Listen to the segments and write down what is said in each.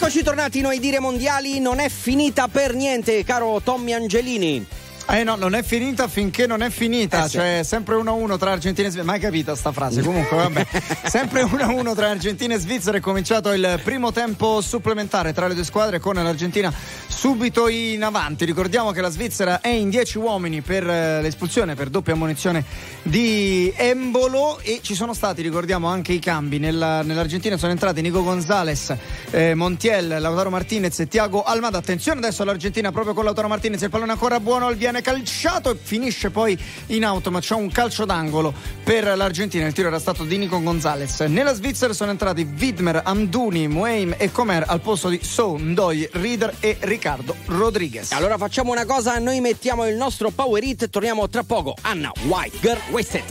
Eccoci tornati noi dire mondiali, non è finita per niente, caro Tommy Angelini. No, non è finita finché non è finita, sì. Cioè sempre 1-1 tra Argentina e Svizzera. Mai capita sta frase? Comunque vabbè, sempre 1-1 tra Argentina e Svizzera. È cominciato il primo tempo supplementare tra le due squadre con l'Argentina subito in avanti. Ricordiamo che la Svizzera è in 10 uomini per l'espulsione per doppia ammonizione di Embolo, e ci sono stati, ricordiamo, anche i cambi. Nell'Argentina sono entrati Nico Gonzalez, Montiel, Lautaro Martinez e Thiago Almada. Attenzione adesso all'Argentina proprio con Lautaro Martinez, il pallone ancora buono, viene calciato e finisce poi in auto, ma c'è un calcio d'angolo per l'Argentina. Il tiro era stato di Nico Gonzalez. Nella Svizzera sono entrati Widmer, Amdouni, Muheim e Comer al posto di So, Ndoye, Rieder e Riccardo Rodriguez. Allora facciamo una cosa, noi mettiamo il nostro Power Hit e torniamo tra poco. Anna, White Girl Wasted.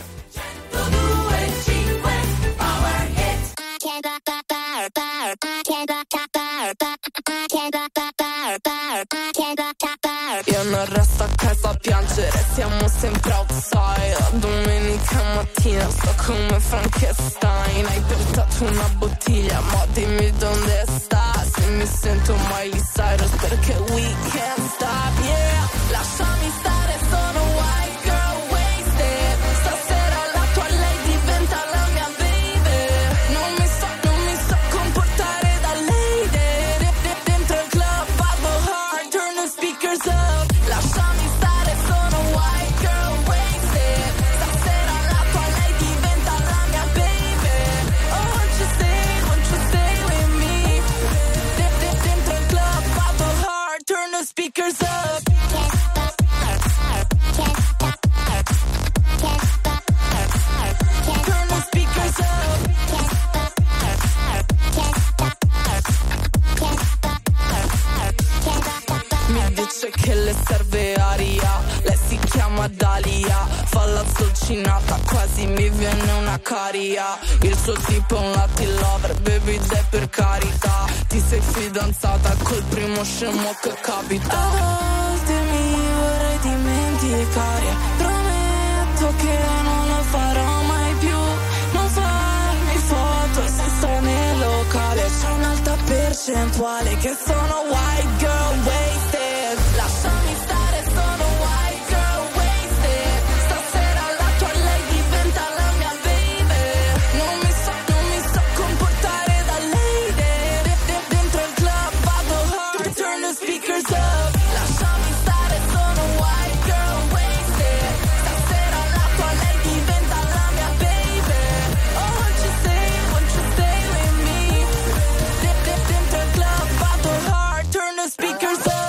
Io non resto a casa a piangere, siamo sempre outside. Domenica mattina sto come Frankenstein. Hai portato una bottiglia, ma dimmi dove sta. Se mi sento Miley Cyrus perché we can't stop, yeah. Lasciami stare, sono white girl wasted. Stasera la tua lei diventa la mia baby. Non mi so comportare da lady. Dentro il club vado hard, turn the speakers up. Lasciami stare, sono white girl wasted. Stasera la tua lei diventa la mia baby. Oh, won't you stay with me? Dentro il club vado hard, turn the speakers up. Turn the speakers up. Mi dice che le serve aria, lei si chiama Dalia, fa la zolcinata, quasi mi viene una caria. Il suo tipo è un Latin lover, baby dai per carità. Ti sei fidanzata col primo scemo che capita. A volte mi vorrei dimenticare, prometto che non lo farò mai più. Non farmi foto se sto nel locale, c'è un'alta percentuale che sono white girl wasted. Lasciami stare, sono white girl wasted. Stasera la tua lei diventa la mia baby. Non mi so comportare da lady. Dentro il club vado hard, turn the speakers up. Lasciami stare, sono white girl wasted. Stasera la tua lei diventa la mia baby. Oh, won't you stay with me? Dentro il club vado hard, turn the speakers up.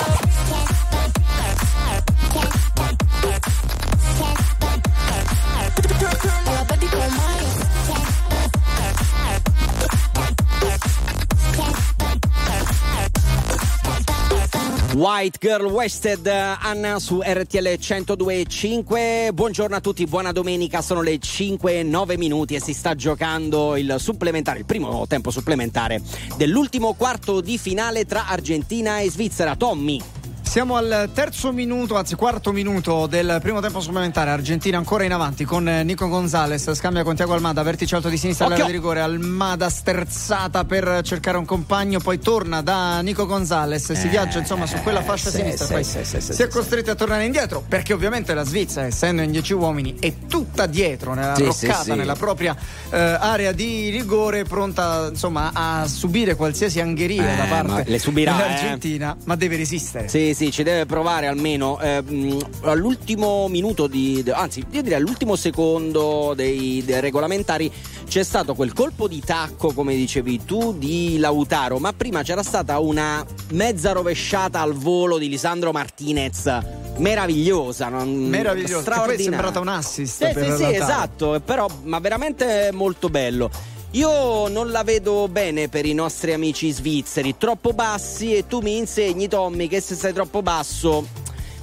White Girl Wasted, Anna su RTL 102.5. Buongiorno a tutti, buona domenica, sono le 5:09 e si sta giocando il supplementare, il primo tempo supplementare dell'ultimo quarto di finale tra Argentina e Svizzera. Tommy. Siamo al terzo minuto, anzi quarto minuto del primo tempo supplementare. Argentina ancora in avanti con Nico Gonzalez, scambia con Thiago Almada, vertice alto di sinistra all'area di rigore. Almada sterzata per cercare un compagno, poi torna da Nico Gonzalez, si viaggia insomma su quella fascia sinistra, poi si è costretti a tornare indietro perché ovviamente la Svizzera, essendo in 10 uomini, è tutta dietro nella roccata, nella propria area di rigore, pronta insomma a subire qualsiasi angheria da parte dell'Argentina, ma deve resistere. Sì, ci deve provare almeno. All'ultimo minuto anzi io direi all'ultimo secondo dei regolamentari c'è stato quel colpo di tacco, come dicevi tu, di Lautaro, ma prima c'era stata una mezza rovesciata al volo di Lisandro Martinez meravigliosa, che poi è sembrata un assist per Lautaro. Sì, esatto, però ma veramente molto bello. Io non la vedo bene per i nostri amici svizzeri, troppo bassi, e tu mi insegni, Tommy, che se sei troppo basso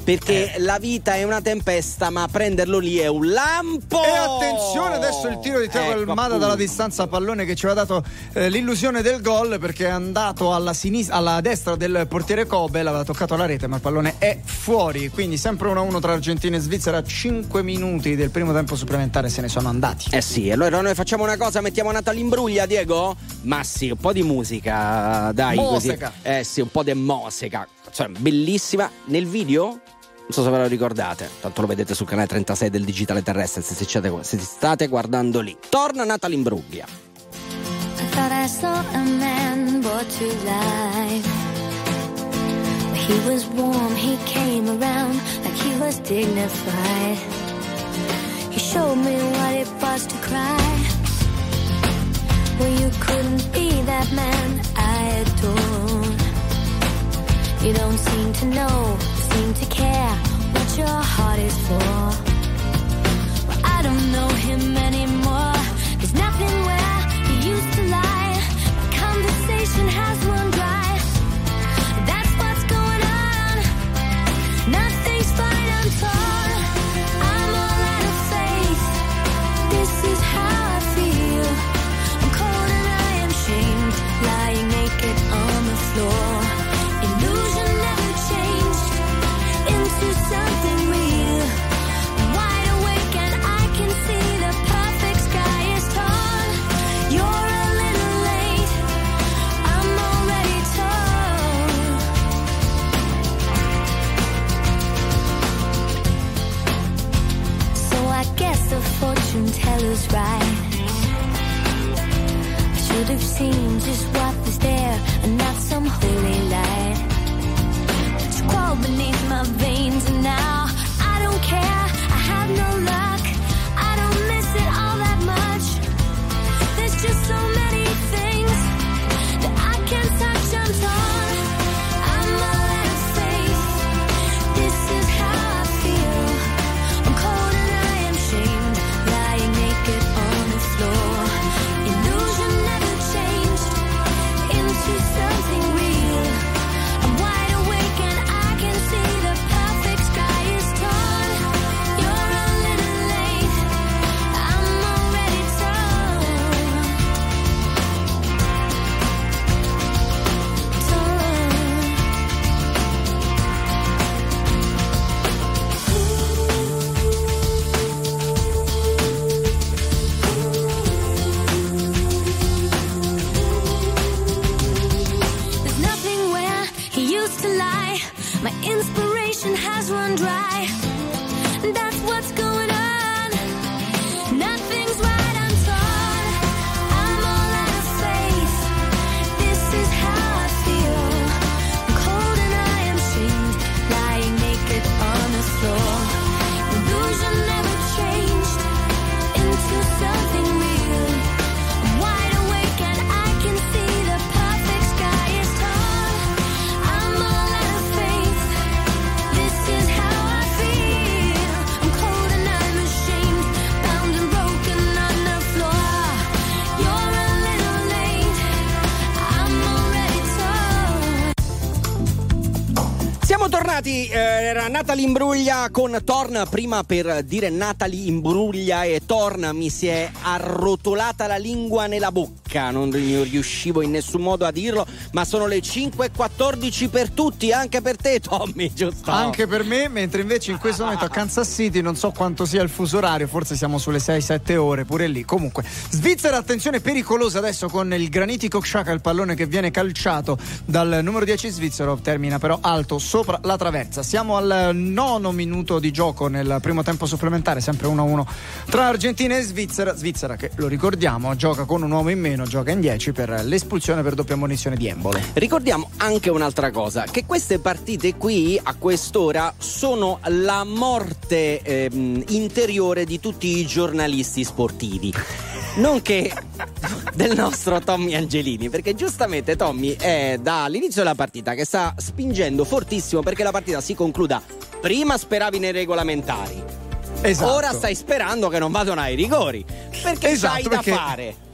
perché la vita è una tempesta, ma prenderlo lì è un lampo. E attenzione adesso il tiro di Thiago Almada dalla distanza, pallone che ci aveva dato l'illusione del gol, perché è andato alla destra del portiere Kobel, aveva toccato la rete ma il pallone è fuori, quindi sempre 1-1 tra Argentina e Svizzera. 5 minuti del primo tempo supplementare se ne sono andati. Sì, allora noi facciamo una cosa, mettiamo Natalie Imbruglia, Diego? Ma sì, un po' di musica, dai. Musica. Così. Sì, un po' di musica, cioè, bellissima. Nel video, non so se ve lo ricordate, tanto lo vedete sul canale 36 del Digitale Terrestre se state guardando lì. Torna Natalie Imbruglia. I thought I saw a man brought to life. He was warm, he came around like he was dignified. He showed me what it was to cry. Well, you couldn't be that man I adore. You don't seem to know, seem to care what your heart is for. Well, I don't know him anymore. There's nothing where he used to lie. The conversation has run dry. That's what's going on. Nothing's fine, I'm torn. I'm all out of faith. This is how I feel. I'm cold and I am shamed, lying naked on the floor. Illusion never changed into something real. I'm wide awake and I can see the perfect sky is torn. You're a little late, I'm already torn. So I guess the fortune teller's right. I should have seen just what was there and not some holy light. But you crawl beneath my veins and now I don't care, I have no luck. I don't miss it all that much. There's just so many things that I can't touch, I'm torn. I'm all out of faith. This is how I feel. I'm cold and I am shamed, lying naked on the floor. Illusion never changed into something real. I'm wide awake and I can see the perfect sky is torn. You're a little late, I'm already torn. There's nothing where he used to lie. My inspiration has run dry. That's what's going on. Nothing's right, I'm torn. I'm all out of faith. This is how I feel. I'm cold and I am shamed, lying naked on the floor. Illusion never changed into something real. I'm wide awake and I can see the perfect sky is torn. I'm all out of faith. This is how I feel. I'm cold and I'm ashamed, bound and broken on the floor. You're a little late, I'm already torn. Siamo tornati, era Natalie Imbruglia con Torn. Prima, per dire Natalie Imbruglia e Torn, mi si è arrotolata la lingua nella bocca, non riuscivo in nessun modo a dirlo, ma sono le 5:14 per tutti, anche per te Tommy, giusto? Anche per me, mentre invece in questo momento a Kansas City non so quanto sia il fuso orario, forse siamo sulle 6-7 ore pure lì. Comunque Svizzera, attenzione pericolosa adesso con il Graniti Xhaka, il pallone che viene calciato dal numero 10 svizzero, termina però alto sopra la traversa. Siamo al 9° minuto di gioco nel primo tempo supplementare, sempre 1-1 tra Argentina e Svizzera. Svizzera che, lo ricordiamo, gioca con un uomo in meno, gioca in 10 per l'espulsione per doppia ammonizione di Embolo. Ricordiamo anche un'altra cosa, che queste partite qui a quest'ora sono la morte interiore di tutti i giornalisti sportivi, nonché del nostro Tommy Angelini, perché giustamente Tommy è dall'inizio della partita che sta spingendo fortissimo perché la partita si concluda. Prima speravi nei regolamentari, Esatto. ora stai sperando che non vadano ai rigori, perché Esatto, c'hai da perché fare.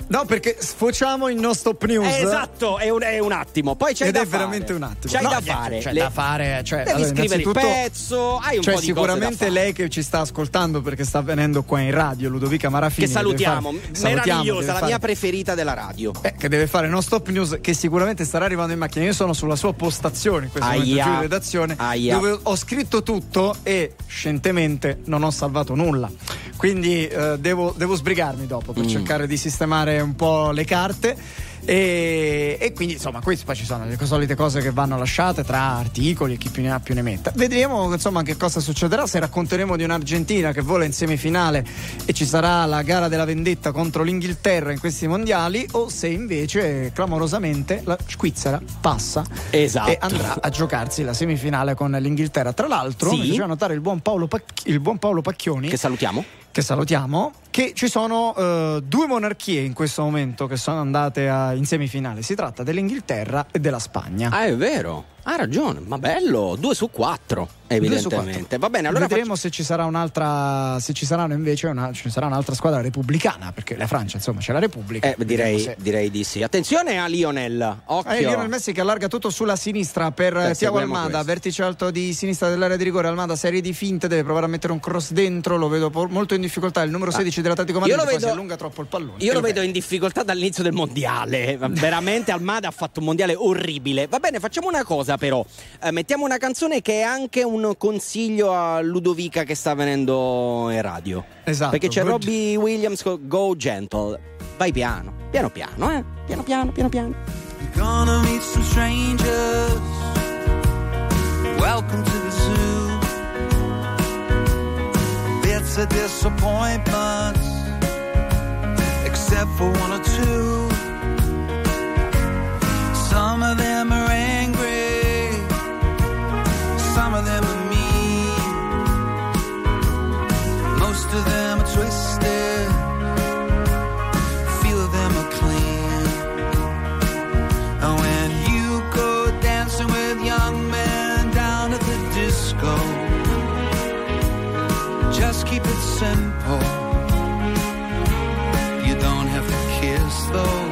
No, perché sfociamo in no stop news. Esatto, è un attimo. Poi c'hai da fare. Ed è veramente un attimo. C'hai da fare. C'è da fare. Cioè, devi scrivere il pezzo. Hai un po' di sicuramente cose da fare. lei che ci sta ascoltando perché sta venendo qua in radio, Ludovica Marafini. Che salutiamo. Meravigliosa, la mia preferita della radio. Che deve fare no stop news, che sicuramente starà arrivando in macchina. Io sono sulla sua postazione in questo momento giù in redazione, dove ho scritto tutto e scientemente non ho salvato nulla. Quindi devo sbrigarmi dopo per cercare di sistemare un po' le carte. E quindi insomma poi ci sono le solite cose che vanno lasciate tra articoli e chi più ne ha più ne metta. Vedremo insomma che cosa succederà, se racconteremo di un'Argentina che vola in semifinale e ci sarà la gara della vendetta contro l'Inghilterra in questi mondiali, o se invece clamorosamente la Svizzera passa e andrà a giocarsi la semifinale con l'Inghilterra. Tra l'altro mi faceva notare il buon Paolo Pacchioni, che salutiamo, che ci sono due monarchie in questo momento che sono andate in semifinale. Si tratta dell'Inghilterra e della Spagna. Ah, è vero, ha ragione, ma bello, 2 su 4 evidentemente. Va bene, allora vedremo se ci sarà un'altra, se ci saranno invece ci sarà un'altra squadra repubblicana, perché la Francia insomma c'è la Repubblica. Direi di sì. Attenzione a Lionel, occhio. Lionel Messi che allarga tutto sulla sinistra per Thiago Almada, vertice alto di sinistra dell'area di rigore. Almada, serie di finte, deve provare a mettere un cross dentro, lo vedo molto in difficoltà il numero 16 dell'Atletico Madrid, poi si allunga troppo il pallone. Io lo vedo in difficoltà dall'inizio del mondiale, veramente Almada ha fatto un mondiale orribile. Va bene, facciamo una cosa però, mettiamo una canzone che è anche un consiglio a Ludovica che sta venendo in radio. Esatto. Perché c'è Robbie Williams con Go Gentle. Vai piano piano, piano. You're gonna meet some strangers. Welcome to the zoo. It's a disappointment, except for one or two. Some of them are angry, some of them are mean, most of them are twisted, few of them are clean. And when you go dancing with young men down at the disco, just keep it simple. You don't have to kiss though.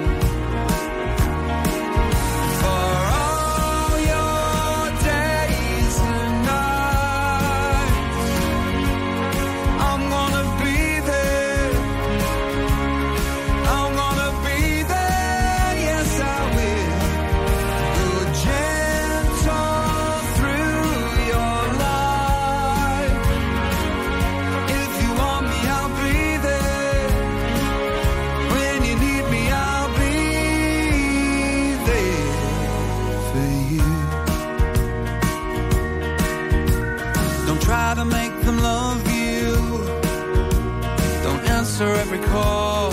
To make them love you, don't answer every call.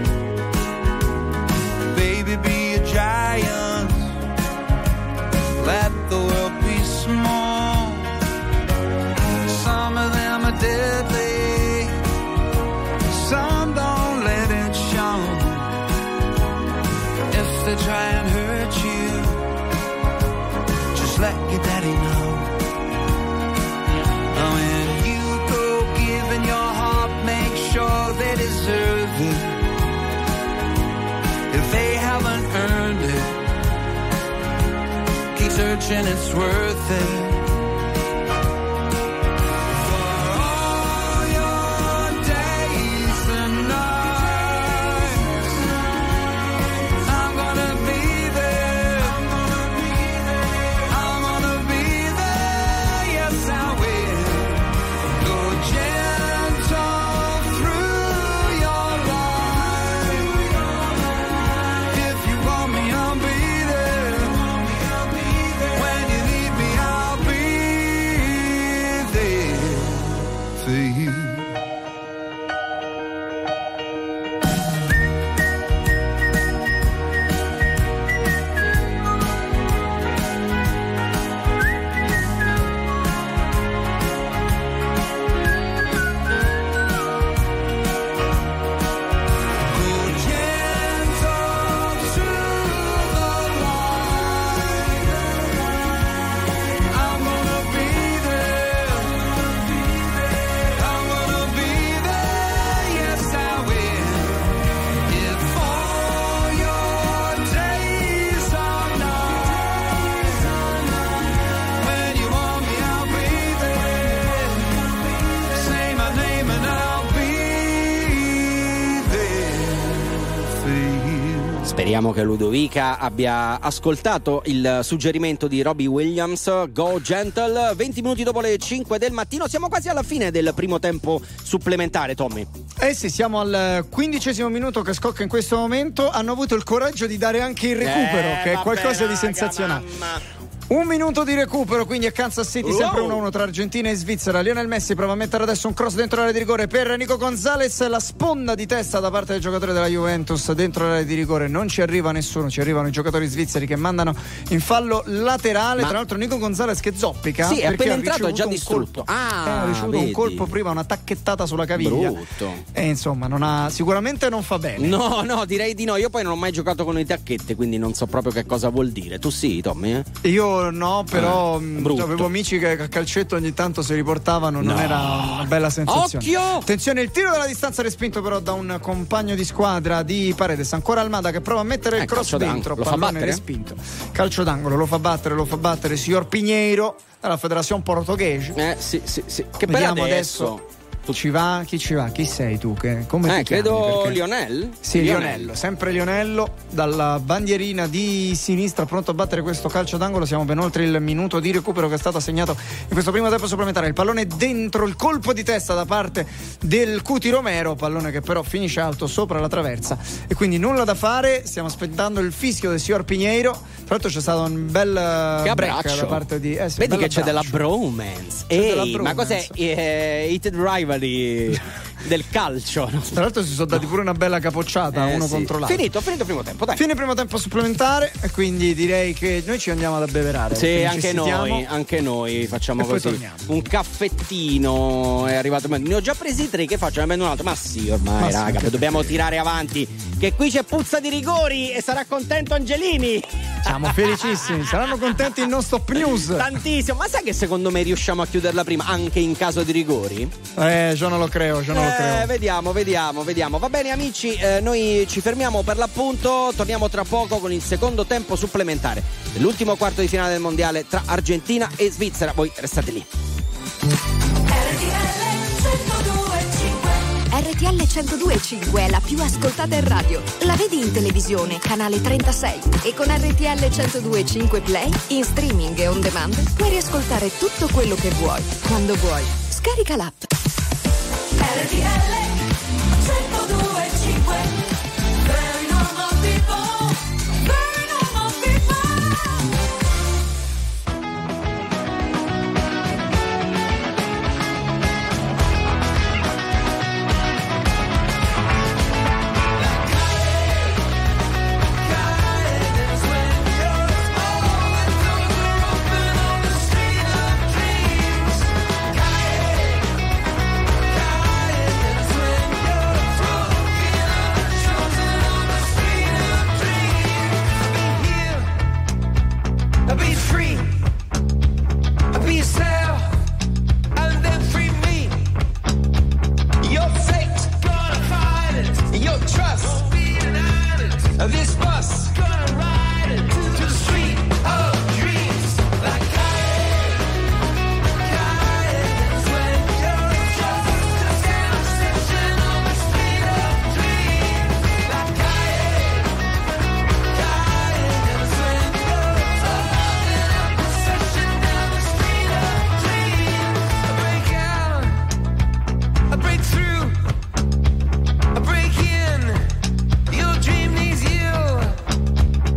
Baby, be a giant, let the world be small. Some of them are deadly, some don't let it show. If they try and hurt you, just let your daddy know. When you go giving your heart, make sure they deserve it. If they haven't earned it, keep searching, it's worth it. When you need me, I'll be Speriamo che Ludovica abbia ascoltato il suggerimento di Robbie Williams, Go Gentle. 20 minuti dopo le 5 del mattino, siamo quasi alla fine del primo tempo supplementare, Tommy. Eh sì, siamo al 15° minuto che scocca in questo momento. Hanno avuto il coraggio di dare anche il recupero, che è qualcosa di sensazionale. Mamma. Un minuto di recupero, quindi a Kansas City, sempre 1-1 tra Argentina e Svizzera. Lionel Messi prova a mettere adesso un cross dentro l'area di rigore per Nico Gonzalez, la sponda di testa da parte del giocatore della Juventus dentro l'area di rigore. Non ci arriva nessuno, ci arrivano i giocatori svizzeri che mandano in fallo laterale. Tra l'altro Nico Gonzalez che zoppica, sì, è appena ha entrato, è già distrutto. Ha ricevuto un colpo prima, una tacchettata sulla caviglia. Brutto. E insomma sicuramente non fa bene. No, direi di no. Io poi non ho mai giocato con le tacchette, quindi non so proprio che cosa vuol dire. Tu sì, Tommy? Io no, però avevo amici che a calcetto ogni tanto si riportavano, non era una bella sensazione. Occhio! Attenzione, il tiro dalla distanza respinto però da un compagno di squadra di Paredes. Ancora Almada che prova a mettere il cross dentro, lo pallone fa battere? respinto. Calcio d'angolo, lo fa battere signor Pinheiro dalla Federazione Portoghese. Sì. Che vediamo adesso. Ci va? Chi ci va? Chi sei tu? Come ti chiami? Credo Perché... Lionel. Sì, Lionello, sempre Lionello dalla bandierina di sinistra, pronto a battere questo calcio d'angolo. Siamo ben oltre il minuto di recupero che è stato assegnato in questo primo tempo supplementare. Il pallone dentro, il colpo di testa da parte del Cuti Romero, pallone che però finisce alto sopra la traversa e quindi nulla da fare. Stiamo aspettando il fischio del signor Pinheiro. Tra l'altro c'è stato un bel break da parte di vedi che c'è della bromance. Ma cos'è? Heated Rivalry del calcio, no? Tra l'altro si sono dati pure una bella capocciata uno contro l'altro. Finito il primo tempo, dai. Fine primo tempo supplementare e quindi direi che noi ci andiamo ad abbeverare. Sì, anche noi facciamo così. Un caffettino è arrivato. Ne ho già presi 3, che faccio? Ne prendo un altro. Ma sì, ormai, raga, dobbiamo tirare avanti. Che qui c'è puzza di rigori e sarà contento Angelini. Siamo felicissimi, saranno contenti il nostro Top News. Tantissimo, ma sai che secondo me riusciamo a chiuderla prima anche in caso di rigori? Io non lo creo, Vediamo. Va bene amici, noi ci fermiamo per l'appunto, torniamo tra poco con il secondo tempo supplementare dell'ultimo quarto di finale del mondiale tra Argentina e Svizzera. Voi restate lì. RTL 102.5 è la più ascoltata in radio. La vedi in televisione, canale 36. E con RTL 102.5 Play, in streaming e on demand, puoi riascoltare tutto quello che vuoi, quando vuoi. Scarica l'app. RTL 102.5. Very normal people. Very normal people. This bus gonna ride it to the street of dreams. Like Kayak's when you're just a sound station on the street of dreams. Like Kayak's when you're talking up a session down the street of dreams. I break out, I break through, I break in. Your dream needs you.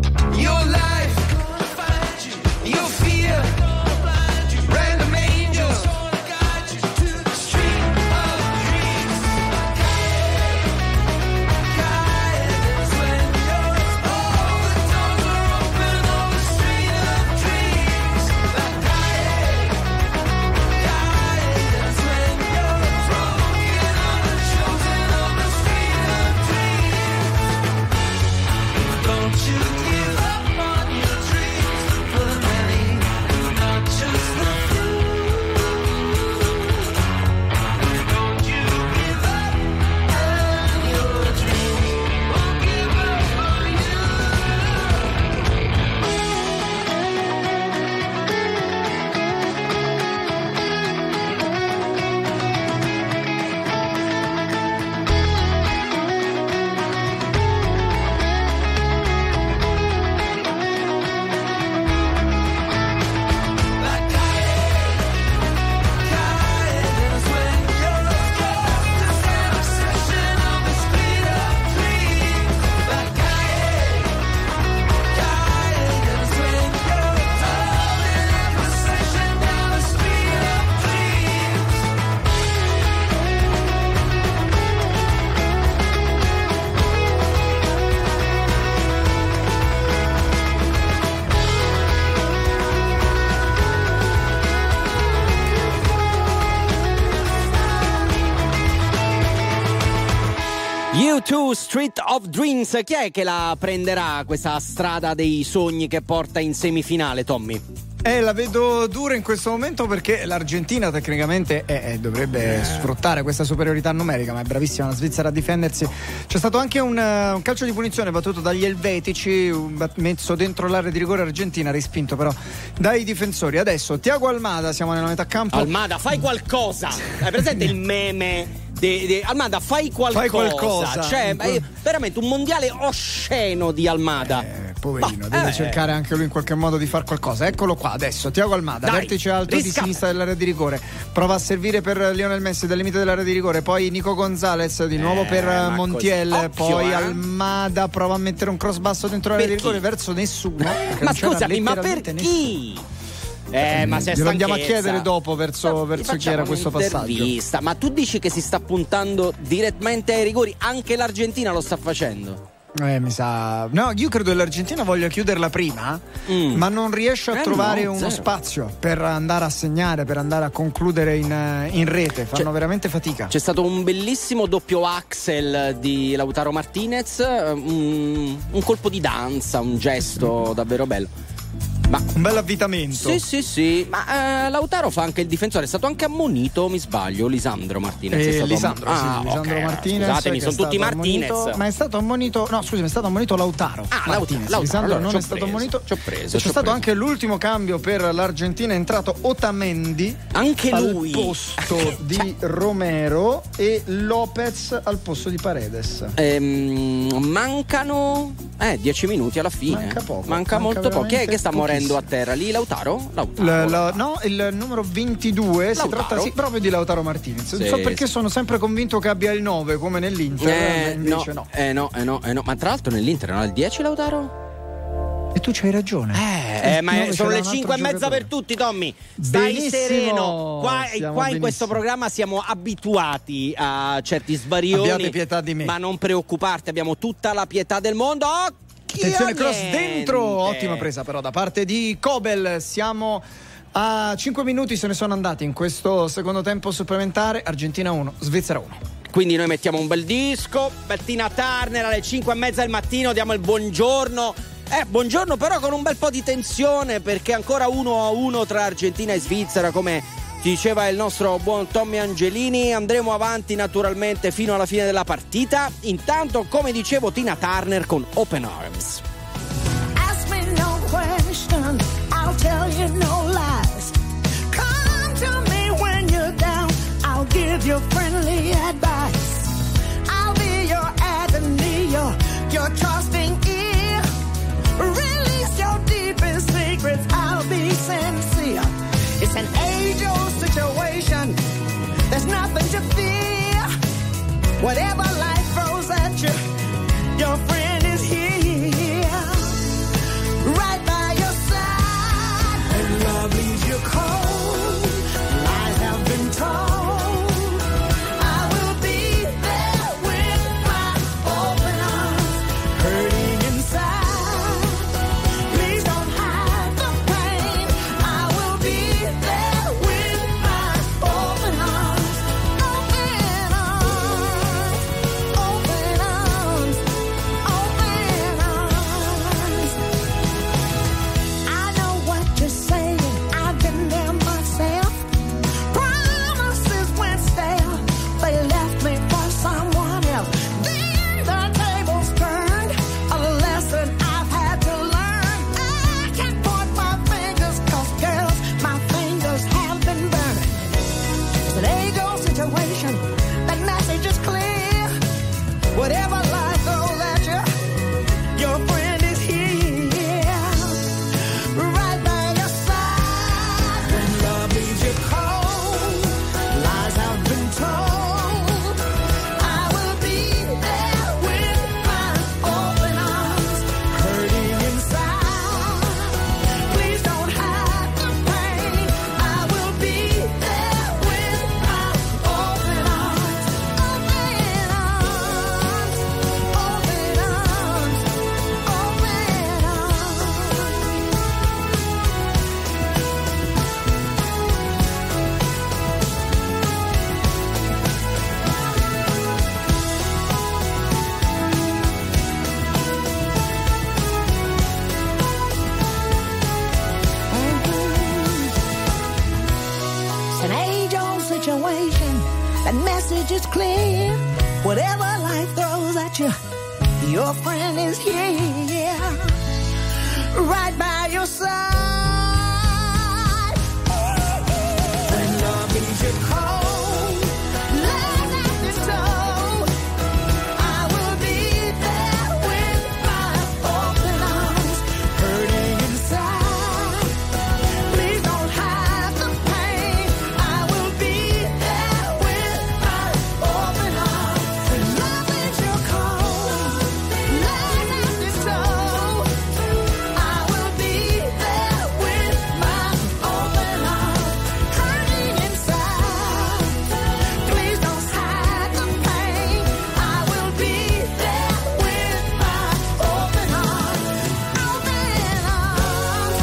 U2 Street of Dreams. Chi è che la prenderà questa strada dei sogni che porta in semifinale, Tommy? La vedo dura in questo momento perché l'Argentina tecnicamente dovrebbe sfruttare questa superiorità numerica, ma è bravissima la Svizzera a difendersi. C'è stato anche un calcio di punizione battuto dagli elvetici, messo dentro l'area di rigore argentina, respinto però dai difensori. Adesso Thiago Almada, siamo nella metà campo. Almada, fai qualcosa! Hai presente il meme? Almada, fai qualcosa. Cioè, veramente un mondiale osceno di Almada. Poverino, deve cercare anche lui in qualche modo di far qualcosa. Eccolo qua adesso, Thiago Almada, vertice alto di sinistra dell'area di rigore, prova a servire per Lionel Messi dal limite dell'area di rigore, poi Nico Gonzalez di nuovo per Montiel, poi Almada prova a mettere un cross basso dentro l'area di rigore verso nessuno. Ma scusami, ma per chi? Ma se glielo andiamo a chiedere dopo verso chi era questo passaggio. Ma tu dici che si sta puntando direttamente ai rigori? Anche l'Argentina lo sta facendo. Mi sa. No, io credo che l'Argentina voglia chiuderla prima, ma non riesce a trovare uno spazio per andare a segnare, per andare a concludere in rete. Fanno veramente fatica. C'è stato un bellissimo doppio axel di Lautaro Martinez, un colpo di danza, un gesto davvero bello. Un bel avvitamento. Sì. Ma Lautaro fa anche il difensore. È stato anche ammonito, mi sbaglio, Lisandro Martinez. Lisandro Martinez. Scusatemi, sono tutti Martinez. Ma è stato ammonito. No, scusami, è stato ammonito Lautaro. Lautaro. Lisandro non è stato ammonito. C'è stato anche l'ultimo cambio per l'Argentina. È entrato Otamendi. Anche lui. Al posto di Romero e Lopez al posto di Paredes. Mancano 10 minuti alla fine. Manca molto poco. Chi è che sta morendo a terra lì? Lautaro? No, il numero 22. Si tratta proprio di Lautaro Martinez. Non so perché sono sempre convinto che abbia il 9 come nell'Inter, invece no. Ma tra l'altro nell'Inter non ha il 10 Lautaro? E tu c'hai ragione. Ma sono le 5:30 per tutti, Tommy. Stai sereno. Qua in questo programma siamo abituati a certi sbarioni. Abbiate pietà di me. Ma non preoccuparti, abbiamo tutta la pietà del mondo. Attenzione, cross dentro. Ottima presa però da parte di Kobel. Siamo a 5 minuti, se ne sono andati in questo secondo tempo supplementare. Argentina 1, Svizzera 1. Quindi noi mettiamo un bel disco, Tina Turner alle 5:30 del mattino, diamo il buongiorno. Buongiorno però con un bel po' di tensione, perché ancora 1-1 tra Argentina e Svizzera, come diceva il nostro buon Tommy Angelini. Andremo avanti naturalmente fino alla fine della partita. Intanto, come dicevo, Tina Turner con Open Arms. Ask me no question, I'll tell you no lies. Come to me when you're down, I'll give you friendly advice. I'll be your agony, your trusting ear. Release your deepest secrets, I'll be sincere. It's an age-old situation, there's nothing to fear. Whatever life throws at you, your friend is here, right by your side. When love leaves you cold, lies have been told, I will be there with my open arms, hurting inside. Please don't hide the pain, I will be there with my open arms, open arms, open arms, message is clear. Whatever life throws at you, your friend is here, right by your side. When love leaves you cold, love at your toe, I will be there with my open arms, hurting inside. Please don't hide the pain. I will be there with my open arms. When love leaves you cold, love at your toe, I will be there with my open arms, hurting inside. Please don't hide the pain. I will be there with my open arms, open arms,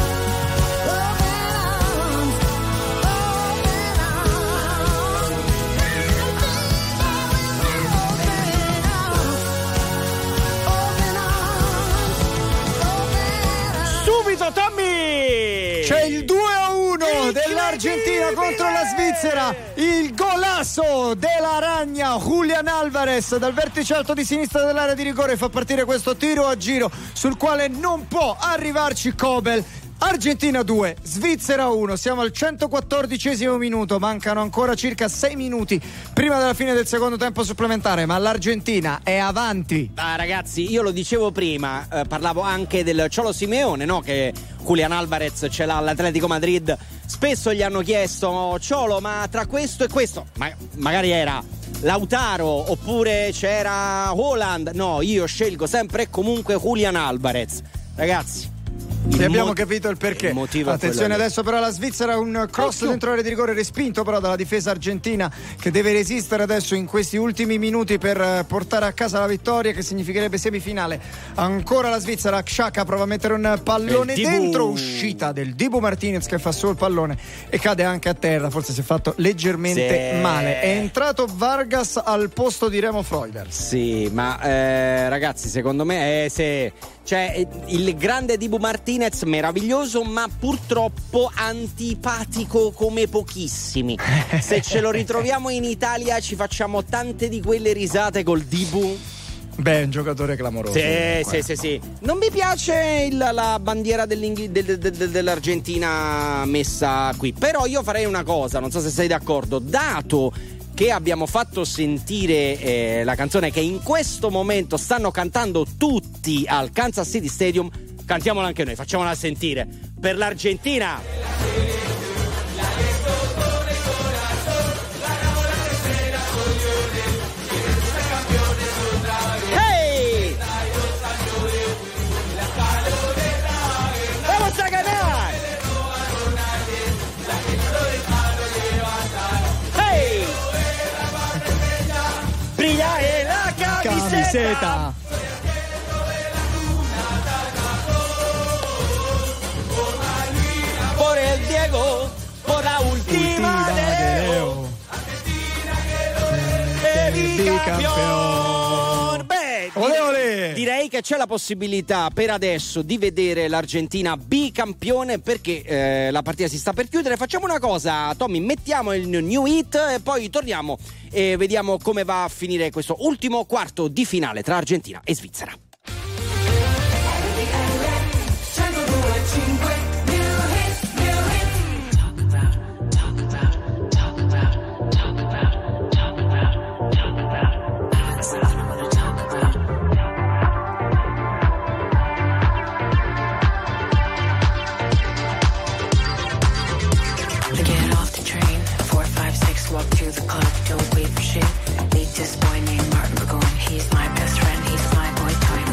Subito Tommy! C'è il 2-1 dell'Argentina contro la Svizzera, il golasso della Ragna. Julián Álvarez dal vertice alto di sinistra dell'area di rigore fa partire questo tiro a giro sul quale non può arrivarci Kobel. Argentina 2, Svizzera 1, siamo al 114esimo minuto, mancano ancora circa 6 minuti prima della fine del secondo tempo supplementare, ma l'Argentina è avanti. Ah, ragazzi, io lo dicevo prima, parlavo anche del Cholo Simeone, no? Che Julián Álvarez ce l'ha all'Atletico Madrid. Spesso gli hanno chiesto: Cholo, ma tra questo e questo, magari era Lautaro oppure c'era Haaland. No, io scelgo sempre e comunque Julián Álvarez. Ragazzi, E abbiamo capito il perché. Attenzione adesso però alla Svizzera, un cross dentro l'area di rigore respinto però dalla difesa argentina, che deve resistere adesso in questi ultimi minuti per portare a casa la vittoria, che significherebbe semifinale. Ancora la Svizzera, Xhaka prova a mettere un pallone dentro, uscita del Dibu Martinez che fa solo il pallone e cade anche a terra, forse si è fatto leggermente male. È entrato Vargas al posto di Remo Freuler. Sì, ma ragazzi, secondo me cioè il grande Dibu Martinez meraviglioso, ma purtroppo antipatico come pochissimi. Se ce lo ritroviamo in Italia ci facciamo tante di quelle risate col Dibu. Beh, è un giocatore clamoroso. Sì. Non mi piace la bandiera dell'Argentina messa qui, però io farei una cosa, non so se sei d'accordo, dato che abbiamo fatto sentire la canzone che in questo momento stanno cantando tutti al Kansas City Stadium, cantiamola anche noi, facciamola sentire per l'Argentina. Hey! Vamos a ganar! Hey! Brilla en la camiseta. Por el Diego, por la última de Leo. Bicampione. Beh, direi che c'è la possibilità per adesso di vedere l'Argentina bicampione, perché la partita si sta per chiudere. Facciamo una cosa, Tommy, mettiamo il new hit e poi torniamo e vediamo come va a finire questo ultimo quarto di finale tra Argentina e Svizzera. Walk to the club, don't wait for shit. Meet this boy named Martin Burgoyne. He's my best friend, he's my boy toy.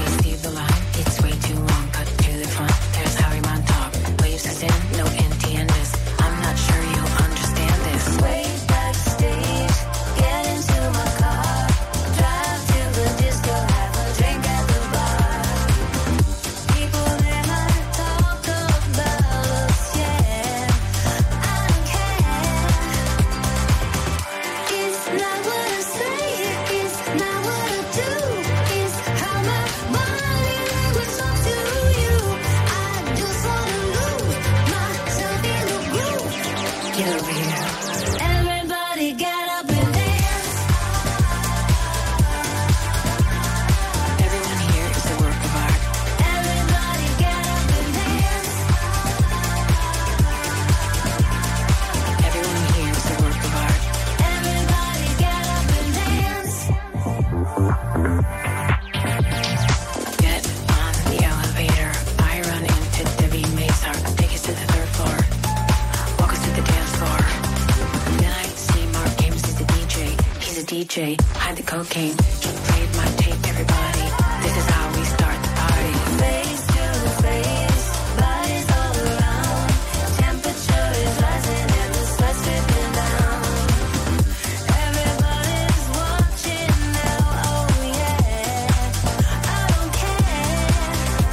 cocaine. He played my tape, everybody. This is how we start the party. Face to face, bodies all around. Temperature is rising and the sweat's dripping down. Everybody's watching now, oh yeah. I don't care.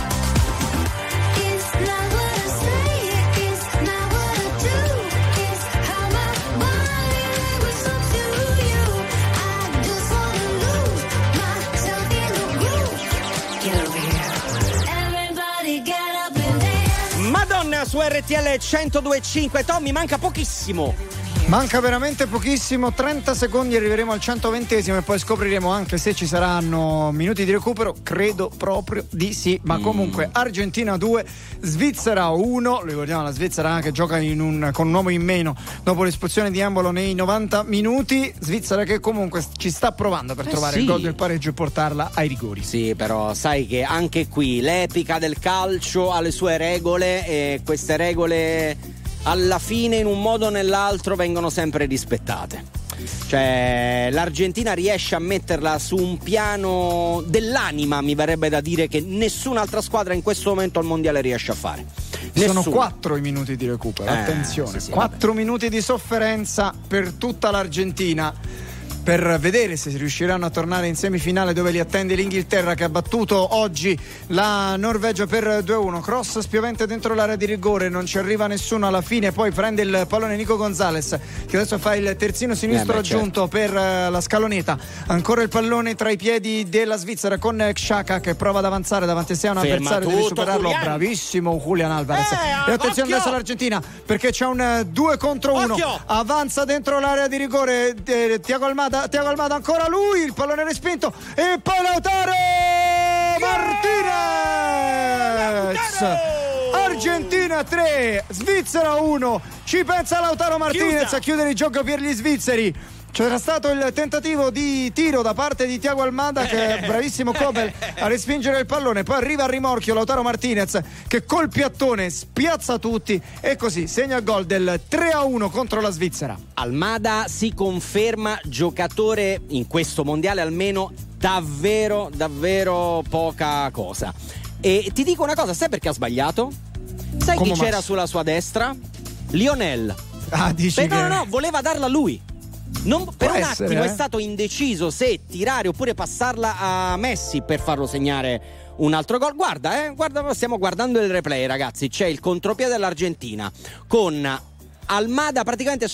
It's not what I say, it's not what I do. It's how my body language looks to you. I just wanna lose myself in the groove. Get over here. Everybody get up and dance. Madonna su RTL 102.5. Tommy, manca pochissimo. Manca veramente pochissimo, 30 secondi, arriveremo al 120esimo e poi scopriremo anche se ci saranno minuti di recupero. Credo proprio di sì, ma comunque Argentina 2, Svizzera 1. Ricordiamo la Svizzera che gioca con un uomo in meno dopo l'espulsione di Embolo nei 90 minuti. Svizzera che comunque ci sta provando per trovare il gol del pareggio e portarla ai rigori. Sì, però sai che anche qui l'epica del calcio ha le sue regole e queste regole alla fine in un modo o nell'altro vengono sempre rispettate. Cioè l'Argentina riesce a metterla su un piano dell'anima, mi verrebbe da dire, che nessun'altra squadra in questo momento al mondiale riesce a fare. Sono 4 i minuti di recupero, attenzione, sì, 4 minuti di sofferenza per tutta l'Argentina, per vedere se riusciranno a tornare in semifinale, dove li attende l'Inghilterra, che ha battuto oggi la Norvegia per 2-1. Cross spiovente dentro l'area di rigore, non ci arriva nessuno alla fine, poi prende il pallone Nico Gonzalez, che adesso fa il terzino sinistro aggiunto per la scaloneta. Ancora il pallone tra i piedi della Svizzera con Xhaka, che prova ad avanzare davanti a sé a un avversario, deve superarlo. Julian. Bravissimo Julian Alvarez. E attenzione adesso l'Argentina, perché c'è un 2 contro 1. Occhio. Avanza dentro l'area di rigore Thiago Almada, ancora lui, il pallone respinto e poi Lautaro Martinez. Argentina 3, Svizzera 1. Ci pensa Lautaro Martinez a chiudere il gioco per gli svizzeri. C'era stato il tentativo di tiro da parte di Thiago Almada, che è bravissimo Kobel a respingere il pallone, poi arriva a rimorchio Lautaro Martinez, che col piattone spiazza tutti e così segna il gol del 3-1 contro la Svizzera. Almada si conferma giocatore in questo mondiale almeno davvero poca cosa. E ti dico una cosa, sai perché ha sbagliato? Sai chi c'era sulla sua destra? Lionel. Dici che... No, voleva darla a lui. Per un attimo è eh? stato indeciso se tirare oppure passarla a Messi per farlo segnare un altro gol. Guarda, stiamo guardando il replay, ragazzi. C'è il contropiede dell'Argentina con Almada praticamente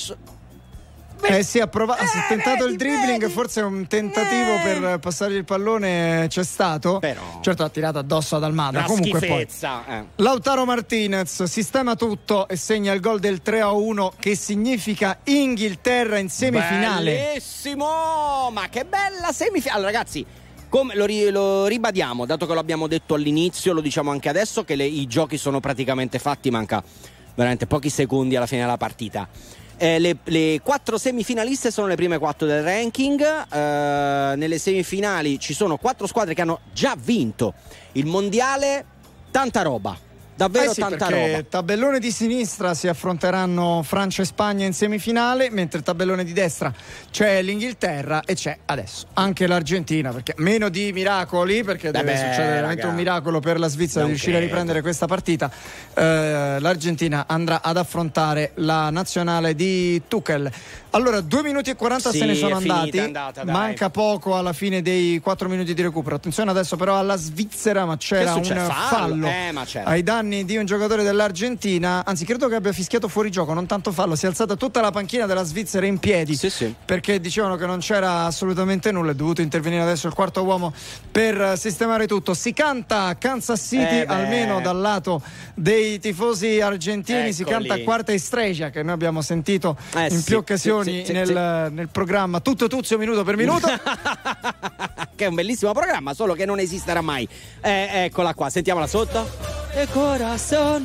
si è tentato il dribbling, forse un tentativo per passare il pallone c'è stato, però certo ha tirato addosso ad Almada. Una comunque schifezza, poi Lautaro Martinez sistema tutto e segna il gol del 3-1, che significa Inghilterra in semifinale. Bellissimo, ma che bella semifinale. Allora, ragazzi, come lo ribadiamo, dato che lo abbiamo detto all'inizio, lo diciamo anche adesso, che i giochi sono praticamente fatti, manca veramente pochi secondi alla fine della partita. Le 4 semifinaliste sono le prime 4 del ranking. Nelle semifinali ci sono 4 squadre che hanno già vinto il mondiale. Tanta roba, davvero tanta roba. Tabellone di sinistra si affronteranno Francia e Spagna in semifinale, mentre il tabellone di destra c'è l'Inghilterra e c'è adesso anche l'Argentina, perché meno di miracoli, perché deve succedere veramente un miracolo per la Svizzera di riuscire a riprendere questa partita. L'Argentina andrà ad affrontare la nazionale di Tuchel. Allora 2 minuti e 40 se ne sono andati, manca poco alla fine dei 4 minuti di recupero. Attenzione adesso però alla Svizzera, ma c'era un fallo ai danni di un giocatore dell'Argentina, anzi credo che abbia fischiato fuori gioco, non tanto fallo. Si è alzata tutta la panchina della Svizzera in piedi, perché dicevano che non c'era assolutamente nulla. È dovuto intervenire adesso il quarto uomo per sistemare tutto. Si canta Kansas City, almeno dal lato dei tifosi argentini. Si canta Quarta Estrella, che noi abbiamo sentito in più occasioni nel programma Tutto Tuzio minuto per minuto. Che è un bellissimo programma, solo che non esisterà mai. Eccola qua, sentiamola sotto. E corazon,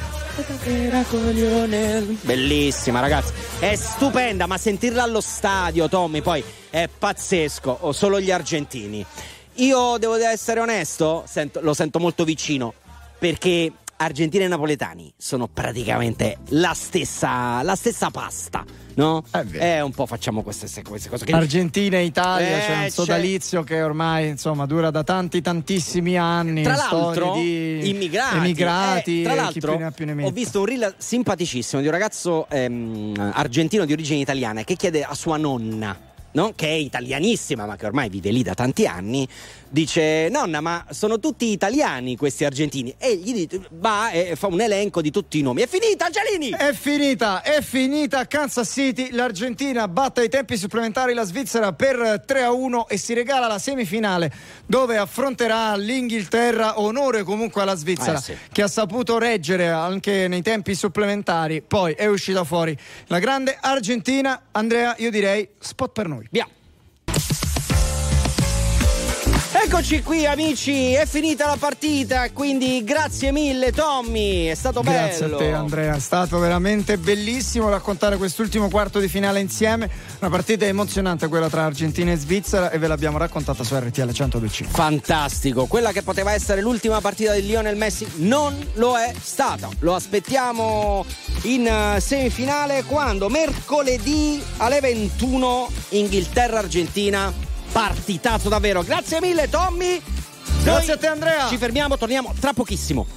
bellissima, ragazzi, è stupenda, ma sentirla allo stadio, Tommy, poi è pazzesco. O solo gli argentini. Io devo essere onesto, lo sento molto vicino, perché argentini e napoletani sono praticamente la stessa pasta, no? È un po' facciamo queste cose che... Argentina e Italia, c'è un sodalizio che ormai insomma dura da tantissimi anni. Tra l'altro di immigrati tra l'altro chi più ne ha più ne metta. ho visto un reel simpaticissimo di un ragazzo argentino di origine italiana che chiede a sua nonna, no? Che è italianissima ma che ormai vive lì da tanti anni, dice: nonna, ma sono tutti italiani questi argentini? E gli va e fa un elenco di tutti i nomi. È finita, Angelini! È finita a Kansas City. L'Argentina batte ai tempi supplementari la Svizzera per 3-1 e si regala la semifinale, dove affronterà l'Inghilterra. Onore comunque alla Svizzera, sì, che ha saputo reggere anche nei tempi supplementari. Poi è uscita fuori la grande Argentina. Andrea, io direi spot per noi. Via. Eccoci qui amici, è finita la partita, quindi grazie mille Tommy, è stato bello. Grazie a te Andrea, è stato veramente bellissimo raccontare quest'ultimo quarto di finale insieme, una partita emozionante quella tra Argentina e Svizzera e ve l'abbiamo raccontata su RTL 102.5. Fantastico, quella che poteva essere l'ultima partita di Lionel Messi non lo è stata, lo aspettiamo in semifinale quando mercoledì alle 21 Inghilterra-Argentina. Partitazo davvero, grazie mille Tommy. Grazie a te Andrea. Ci fermiamo, torniamo tra pochissimo.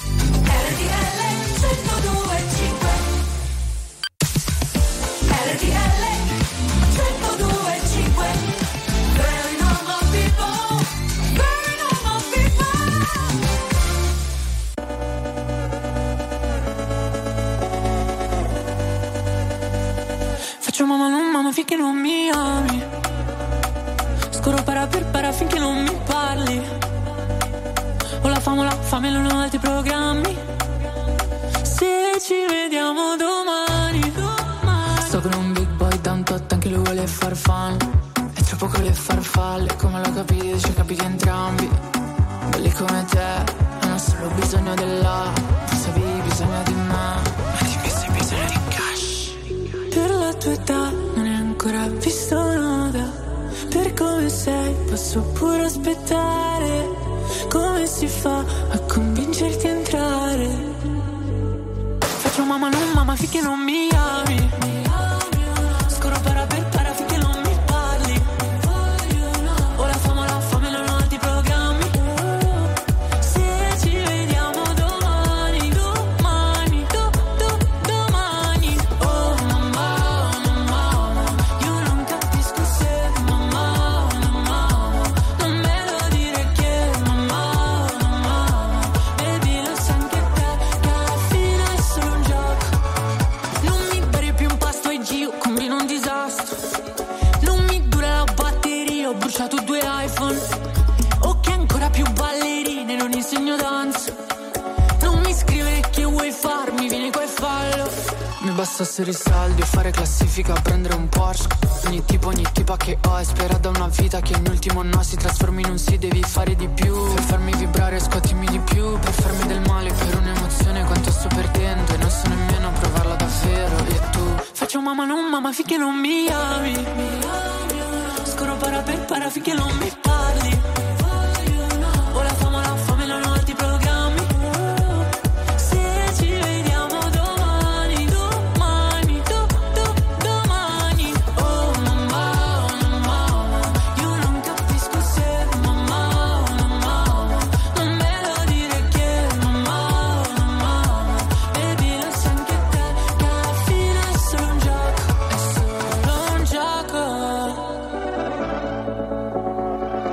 Faccio mamma finché non mi ami. Corro para finché non mi parli. Ho la fame non ho altri programmi. Se ci vediamo domani. Sto con un big boy tanto anche lui vuole far fan. È troppo con le farfalle, come lo capite, ci capite entrambi. Belli come te, hanno solo bisogno della. Forse avevi bisogno di me, ma di me sei bisogno di cash. Per la tua età non è ancora visto nuda. Per come sei posso pure aspettare. Come si fa a convincerti a entrare? Faccio mamma finché non mi ami. Scorro para finché non mi parli. Ho la fame non ho altri programmi. Se ci vediamo domani. Oh mamma, io non capisco se tu 2 iPhone, o che ancora più ballerine, non insegno danza. Non mi scrivere che vuoi farmi, vieni qua e fallo. Mi bastassero i soldi, fare classifica, prendere un Porsche. Ogni tipa che ho è spera da una vita che in ultimo no si trasformi in un sì, devi fare di più. Per farmi vibrare scuotimi di più, per farmi del male per un'emozione quanto sto perdendo e non so nemmeno provarla davvero. E tu faccio mamma finché non mi ami. Scorro para finché non mi parli. Ho la fame non ho altri programmi. Se ci vediamo domani. Oh mamma, io non capisco se mamma. Non me lo dire che mamma. Baby lo sai anche te che alla fine è solo un gioco. È solo un gioco.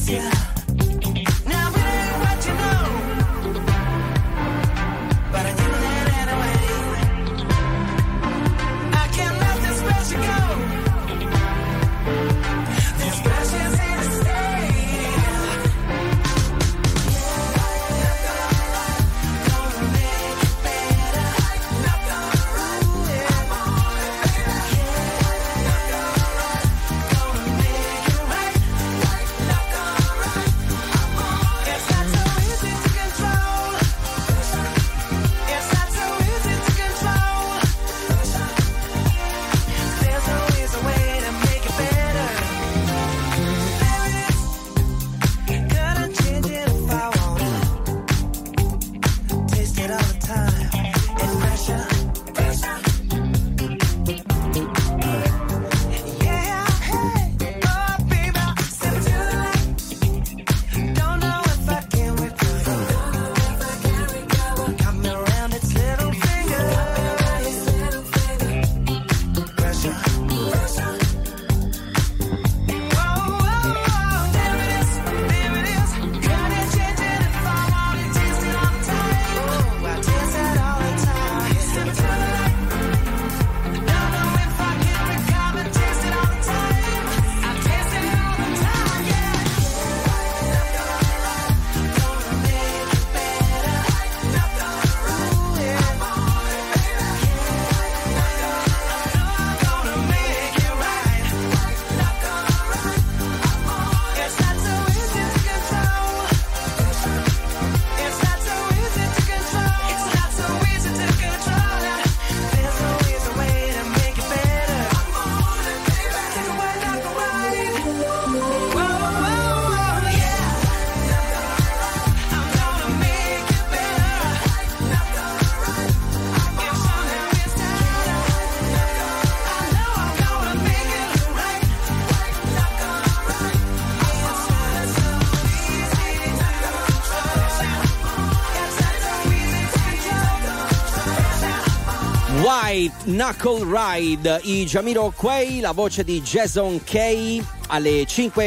White Knuckle Ride, i Jamiroquai, la voce di Jason Kay alle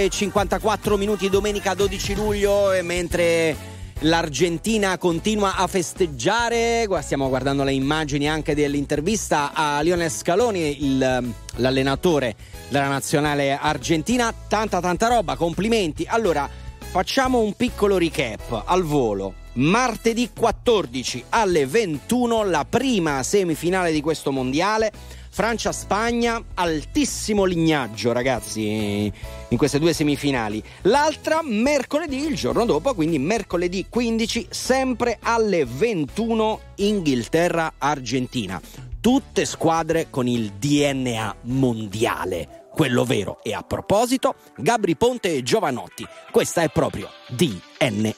5:54 minuti domenica 12 luglio, e mentre l'Argentina continua a festeggiare, stiamo guardando le immagini anche dell'intervista a Lionel Scaloni, l'allenatore della nazionale argentina. Tanta roba, complimenti. Allora, facciamo un piccolo recap al volo. Martedì 14 alle 21 la prima semifinale di questo mondiale, Francia-Spagna, altissimo lignaggio ragazzi in queste due semifinali. L'altra mercoledì, il giorno dopo, quindi mercoledì 15, sempre alle 21, Inghilterra-Argentina. Tutte squadre con il DNA mondiale, quello vero. E a proposito, Gabri Ponte e Giovanotti, questa è proprio DNA.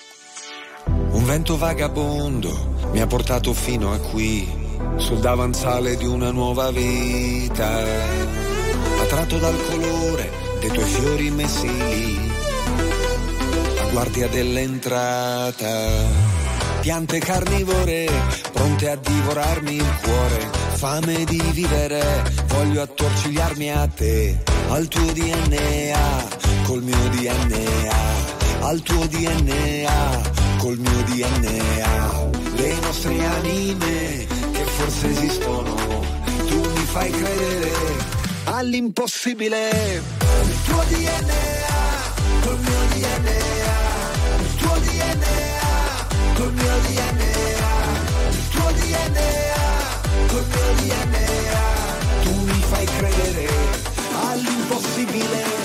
Un vento vagabondo mi ha portato fino a qui, sul davanzale di una nuova vita, attratto dal colore dei tuoi fiori messi lì, a guardia dell'entrata. Piante carnivore pronte a divorarmi il cuore, fame di vivere, voglio attorcigliarmi a te, al tuo DNA, col mio DNA, al tuo DNA, col mio DNA. Le nostre anime che forse esistono, tu mi fai credere all'impossibile. Il tuo DNA, col mio DNA, il tuo DNA, col mio DNA, il tuo DNA, col mio DNA. Tu mi fai credere all'impossibile.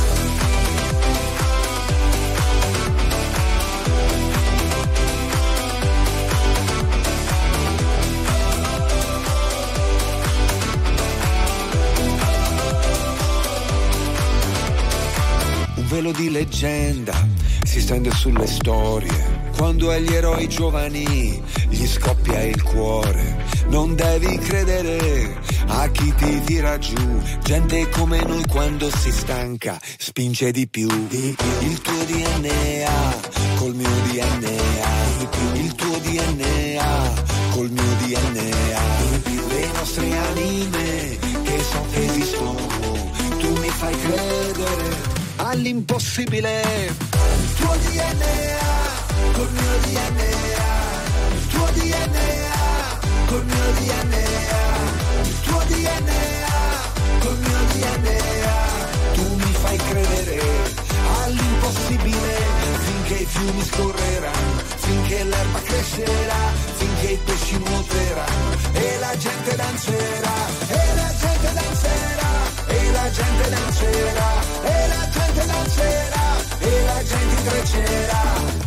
Un velo di leggenda si stende sulle storie, quando agli eroi giovani gli scoppia il cuore. Non devi credere a chi ti tira giù, gente come noi quando si stanca spinge di più. Il tuo DNA, col mio DNA, il tuo DNA, col mio DNA. Le nostre anime che so che esistono, tu mi fai credere all'impossibile. all'impossibile. Il tuo DNA, col mio DNA, il tuo DNA, col mio DNA, il tuo DNA, col mio DNA. Tu mi fai credere all'impossibile, finché i fiumi scorreranno, finché l'erba crescerà, finché i pesci nuoteranno e la gente danzerà, e la gente danzerà, e la gente danzerà, e la gente danzerà, e la gente intreccerà.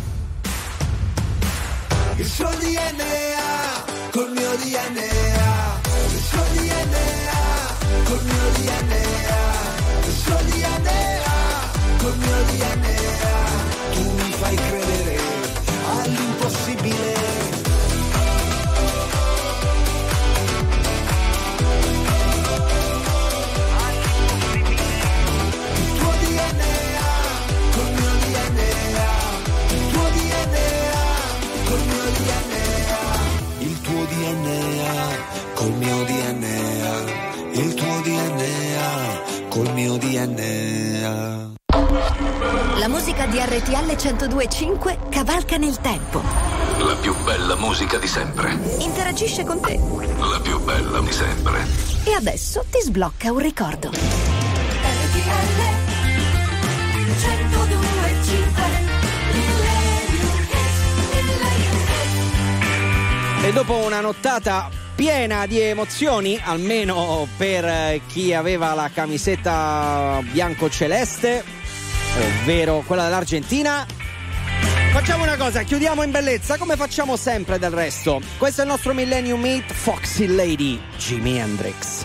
Il suo DNA, col mio DNA, il suo DNA, col mio DNA, il suo DNA, col mio DNA. Tu mi fai credere all'impossibile. Col mio DNA, il tuo DNA, col mio DNA. La musica di RTL 102.5 cavalca nel tempo. La più bella musica di sempre. Interagisce con te. La più bella di sempre. E adesso ti sblocca un ricordo. RTL 102.5. E dopo una nottata piena di emozioni, almeno per chi aveva la camisetta bianco-celeste, ovvero quella dell'Argentina, facciamo una cosa, chiudiamo in bellezza come facciamo sempre del resto. Questo è il nostro Millennium Hit, Foxy Lady, Jimi Hendrix.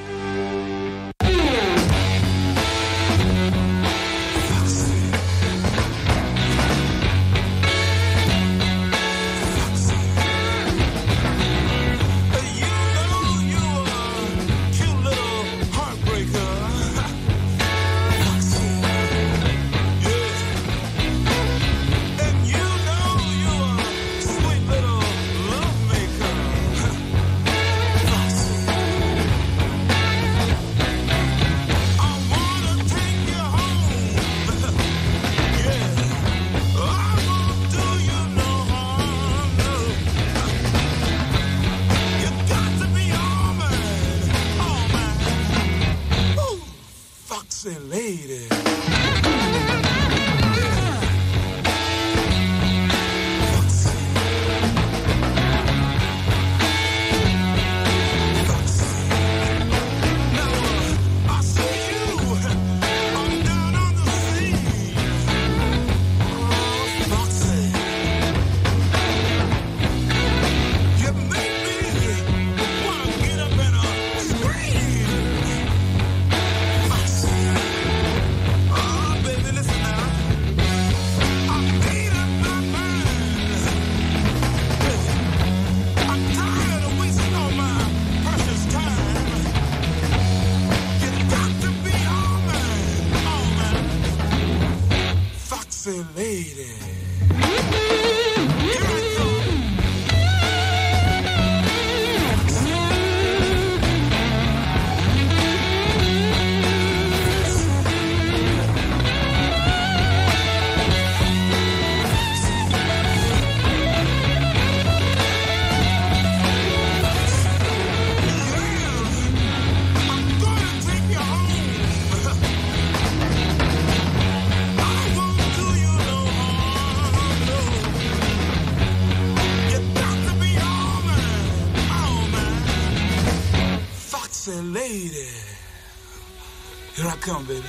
Here I come, baby.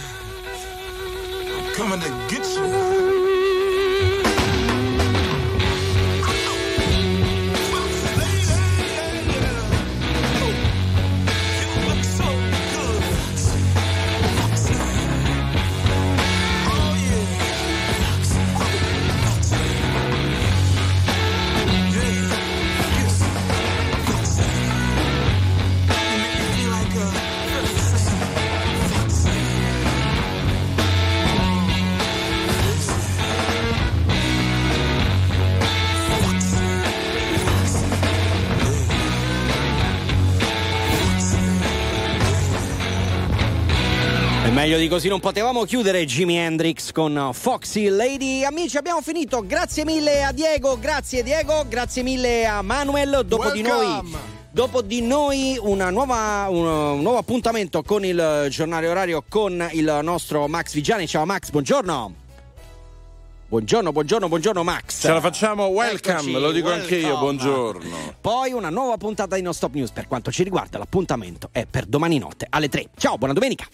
I'm coming to get you. E meglio di così non potevamo chiudere Jimi Hendrix con Foxy Lady. Amici, abbiamo finito. Grazie mille a Diego, grazie Diego, grazie mille a Manuel. Dopo di noi un nuovo appuntamento con il giornale orario con il nostro Max Vigiani. Ciao Max, buongiorno. Buongiorno Max. Ce la facciamo, welcome, Eccoci, lo dico welcome. anche io, buongiorno. Poi una nuova puntata di Non Stop News. Per quanto ci riguarda, l'appuntamento è per domani notte alle 3. Ciao, buona domenica.